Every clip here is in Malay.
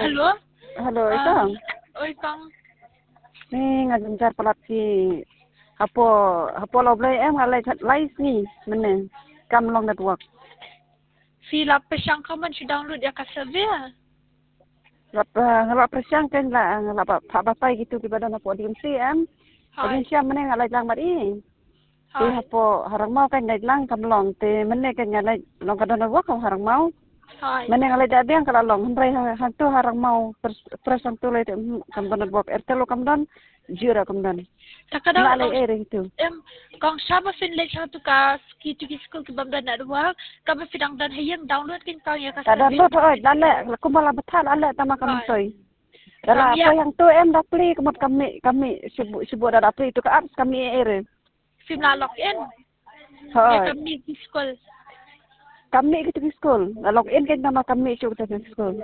Halo? Halo, Ikang. Oi, Kang. Ni ngajar pelat si hapo loblay ngalai lais ni mana kamlong network. Fila pesyang kaman si download ya kasabia. Ngalap persiang kan lah ngalap bapai gitu di badan hapo di mesti Hai. Odi siam mana ngalai lang mari. Ti Hai. hapo harang mau kan ngalai lang kamlong te mana kan ngalai long kadan network harang mau. Hai. Mana ngalai dah biang kalau long hendrai hantu harang mau persang tu le kamdan network ertelo kamdan jura kamdan. Takadang Ngalai itu. Kang sama finlay sa tu ka ski school ke bamdan na ruang kami fidang dan hayang download kin kang ya Tak kasabia. download lale aku malah betal lale tama kami toy. Dalam Ya. apa yang tu dapli kemut kami sebut dah dapli itu ke apps kami air. Film na login. Ya Hai. kami di school. Kami gitu di school. Login kan nama kami itu kita di school.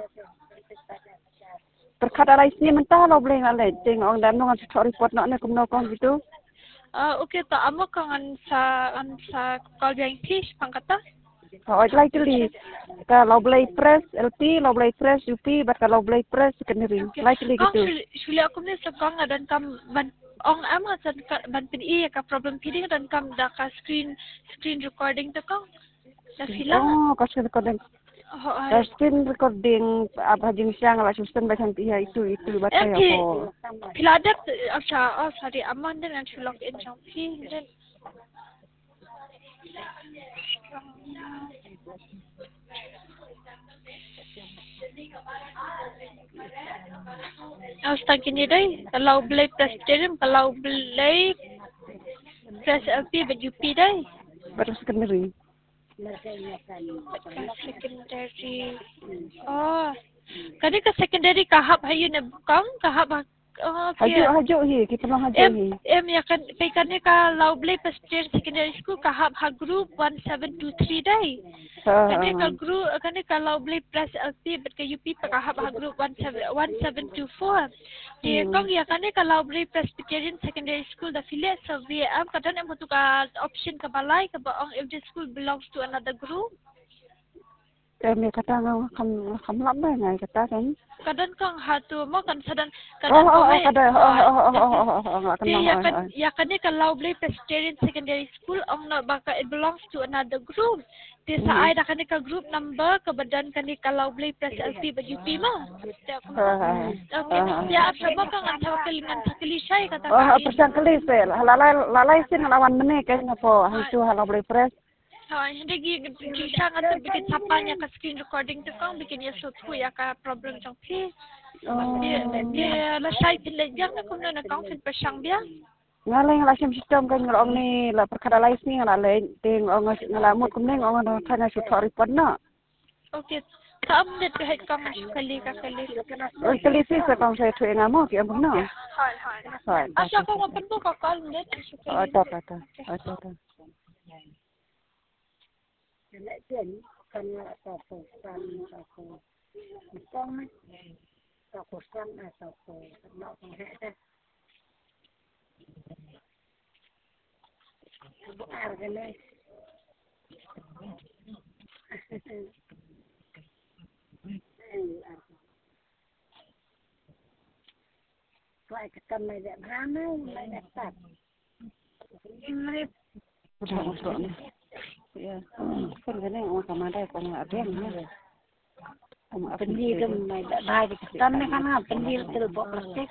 Perkara lain ni mentah lo boleh ngalai. Tengok orang dalam nongan story report nak nak kumnokong gitu. Okay to amo kang an sa call yang please pangkata. Hai lagi tuli. Kalau boleh press LP, lo boleh press UP, bat kalau boleh press secondary. Lagi tuli Kang gitu. suli aku ni sa kang dan kam ban ong ama sa ban pin ka problem pidi dan kam da ka screen recording to kang. Da sila. Oh, kasi recording. Screen recording apa jenis yang ala sistem macam dia itu batai apa. Piladat acha sorry aman dan log in jang pi then Asta kini dai kalau boleh presbyterian kalau boleh press LP baju P dai Baru secondary. Secondary. Oh. Kani ka secondary kahap hayo na bukang kahap Hajuk hi, kita long hajuk hi. Ya kan kani ka Lovely Presbyterian Secondary School kahap ha group 1723 dai. Kani ka Lovely Press LP bet ka UP pa kahap ha group 1724. Di kong ya kani ka Lovely Presbyterian Secondary School da affiliate sa VM kadan ang buto ka option ka balay ka ba ang if the school belongs to another group. Kami kata kam lam ba ngai kata kan. Kadan kang hatu mo kan sadan ya kani ka Lovely Presbyterian Secondary School ang na baka it belongs to another group. Di sa ay da kani ka group number kabadan kani ka Lovely Press LP ba UP mo. Ya sama kang ang kalingan sa kilisay kata ka. Persiang kelis lalai sin lawan mene kan apa hantu Lovely Press. Hindi siya nga sa bikin sapa niya ka screen recording to kang bikin niya so ya ka problem jang pi. Dia la sai pilih jang na kung na kang fin pa siyang biya. Ngaleng lasim sistem kan ngolong ni la perkara lain ni ngaleng ting ngalamut kumning ong ana kana story report na. Okay. Kaamnet kahit kang kali. Kali si sa kang saya tu ngamo ki ambo na. Hai. Asa ko mapan po ka call net. Ta. Lại chuyển cần tàu cổ san tàu cổ con ấy tàu cổ san là tàu cổ nọ còn hệ đây bộ à cái này loại cái cầm này đẹp ram ấy lại đẹp tạt Ya, kan kene orang kamada ko nggak ada ni. Penji tu mai dah di kan ni kan penji tu buat plastik.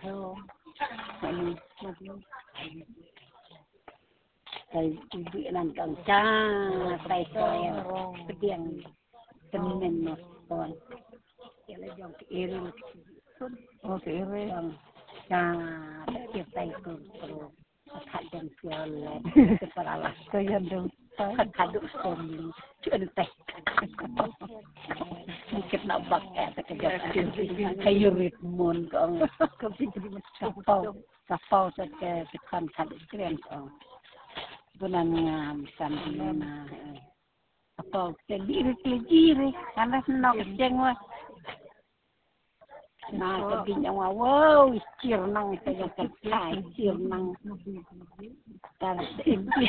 Tại vì làm cần cha tay xoay cái tiền tình mình mà còn cái là dòng cái area Okay, cha tiệp tay cứ thật đen phiêu là cái para là tôi nhận được. thật được xong chưa được tay cái nào bạc cái hay rít môn con sapau cái khăn thật keren con bulan sambil apa keliri karena senang jengwa nah kebinyang wow cirnang saya terkai cirnang dan ini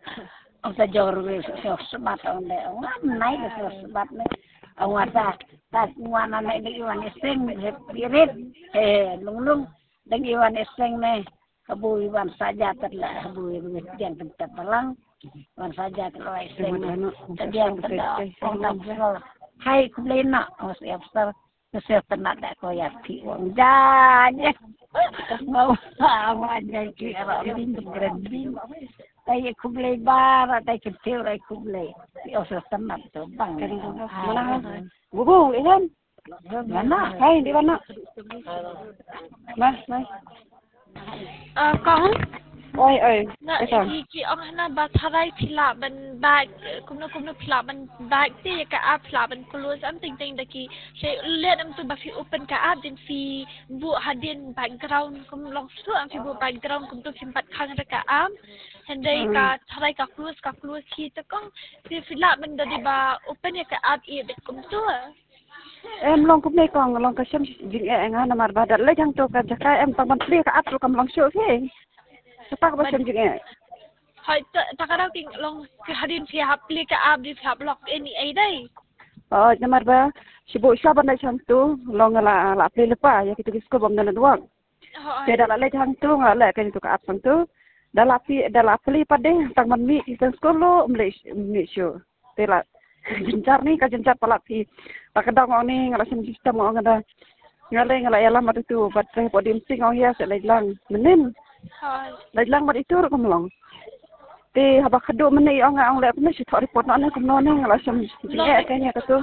ông ta giờ rồi sửa sửa mặt ông này ông naik được sửa sửa mặt này ông ta tas muan anak di iwan eseng pirit lung di iwan eseng ne kabu iwan saja terlah kabu iwan tempat pelang iwan saja terlah eseng terdiam terdah orang hai kulena siap siap tenak dak koyak ti wong janya mau sama aja kira bin grandin tay kublay bar tay kecil tay kublay osos tenak to bang mana bubu ihan mana hai di mana mas Kong oi na ito iki ang na batharai phila ban bag kumno phila ban bag te ka a phila ban close am ting daki she let am to ba fi open ka a din fi bu hadin background kum long su am fi bu background kum to simpat khang ra ka am handai ka tharai ka close hi ta kong fi phila ban da di ba open ya ka a e bet kum tu em long cũng đây còn long cái xem chuyện em anh mà bà đặt lấy thằng tôi cả chắc em tao bắn lia cả áp rồi cầm long sữa thế sao có xem chuyện em hai takaraw king long fi hadin fi hapli ka a di fi block any ai dai namar ba si bu siapa nak thằng tu long la play lepa ya kita disco bom dan doang dia dah lấy thằng tu ngala cái itu ka áp thằng tu dah la play pada tang man mi kita sekolah meli show dia la jencar ni ka jencar palak si pakadang orang ni ngala sistem orang ada ngala alam itu baterai podium sing orang ya se lang menin lang mat itu kum long ti haba khadu meni orang le pun si thok report nak kum no ni ngala sem je kayaknya tu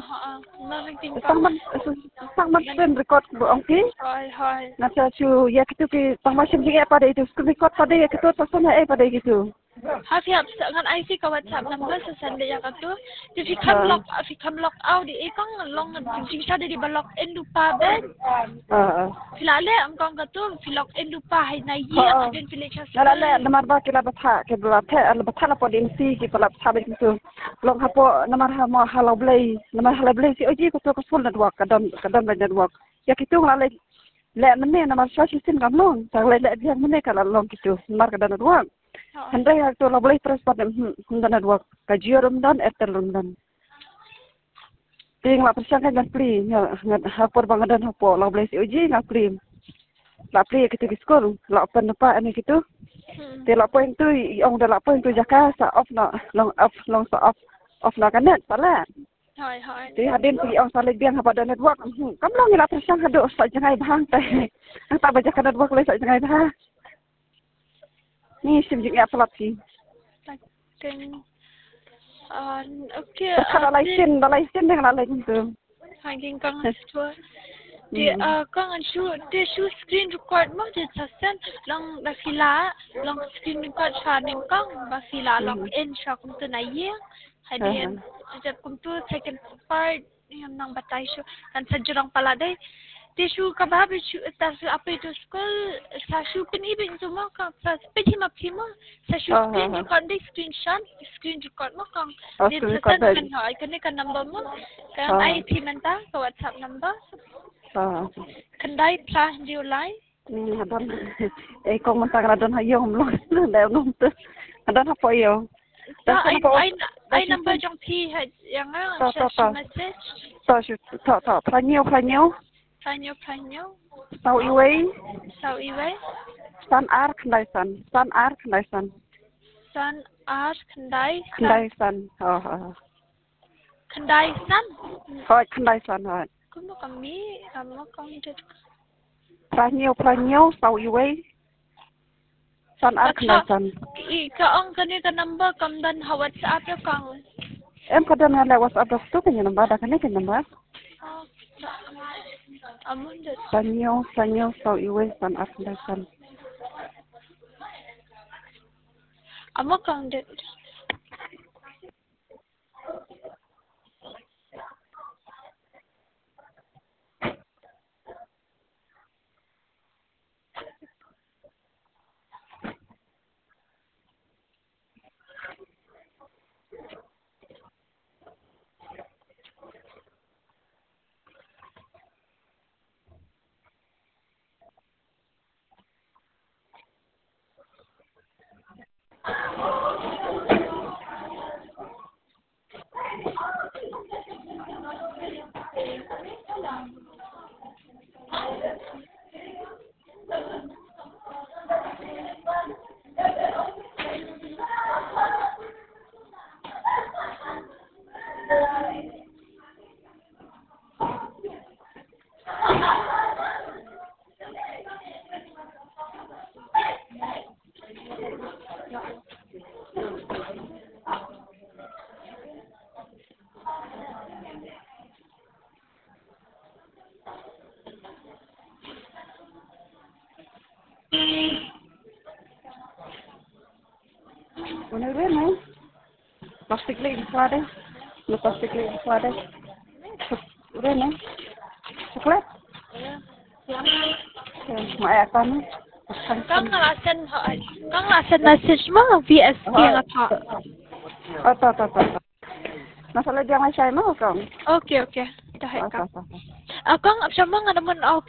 sang man sen record bu ong ki na chu ya kitu ki tang macam je pada itu record pada ya kitu pasal pada gitu Hafi hap ngan IC ka WhatsApp number sa sende ya katu. Di fi kam lock out di ikong long jing sa di block in lupa ben. Filale am kong katu fi lock in lupa hay na yi adin fi lecture. La namar ba kila batha ke batha la podin si ki pala sabe gitu. Long hapo namar ha mo halau blai si oji ko to ko full network kadon network. Ya kitu ngale le mene namar social sin kam long. Tang le dia mene kala long gitu. Namar kadon network. Handai hak tu la boleh terus pada dan dua kajian rumdan etel rumdan. Ting la persiang kan pli ngat hapor bangadan hapo la boleh si uji ngap pli. La pli kita di skor la open apa ani gitu. Te la point tu ong dah la point tu jaka sa off na long sa off na kan net pala. Hai. Te hadin pi ong sale biang haba dan network. Kam long la persiang hado sa jangai bahang teh. Tak baca kan network le sa jangai bahang. Ni sim jing apa lapsi. Okay. Balai sen dengan lalai itu. Hanging kang tua. Di kang anshu di screen record mo di sasen long basila long screen record sharing kang basila log in sha kum tu na ye. Hadin jab kum tu second part yang nang batai shu kan sajurang pala dai. Tisu kabab tas apa itu school sasu pun ibin semua kan seperti macam sasu screen record di screen record mo kan di tekan kan hai kan number mo kan IT menta ke WhatsApp number kendai plah di ulai Adon kong mentang adon hayong lo dah nom tu adon apa yo I number jong pi yang message Planyo Sau iway San ar kendai san kendai san hoi kendai san hoi kamu kami dek Planyo sau iway San ar kendai san ka ang kani ka number kam dan ha WhatsApp ya kang em kadang ada WhatsApp tu kan yang nombor dah kan nombor amun dek Planyo sau iway san ar kendai san amo kang dek Mana dia ni? Plastik lagi ada. Plastik lagi ada. Udah ni. Coklat? Mai apa ni? Kang ngelasan message mo VSK nga pa. Ata. Nasa lagi ang saya mo kang. Okay. Dahil ka. Kang siya mga naman